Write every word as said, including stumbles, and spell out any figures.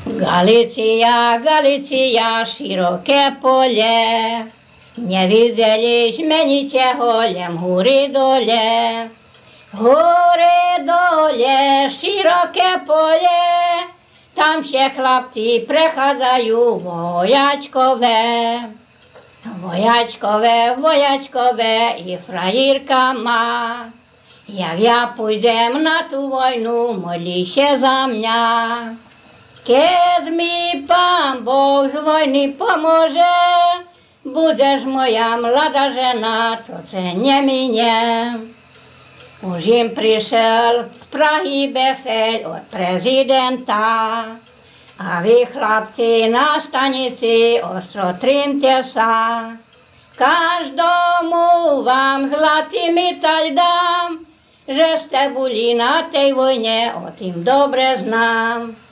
Галиція, Галиція, широке поле, не виделись мені голем гори доле. Гори доле, широке поле, там ще хлопці приходять воячкове. Воячкове, воячкове і фраїрка ма. Як я пойдем на ту війну, моліше за мене. Кез мій пан Бог з війни поможе, будеш моя млада жена, то це не мене. Уж їм прийшов з Праги бефель від президента, а ви, хлопці, на станиці остро тримтеся. Кожному вам золотий медаль дам, že ste boli na tej vojne, o tým dobre znám.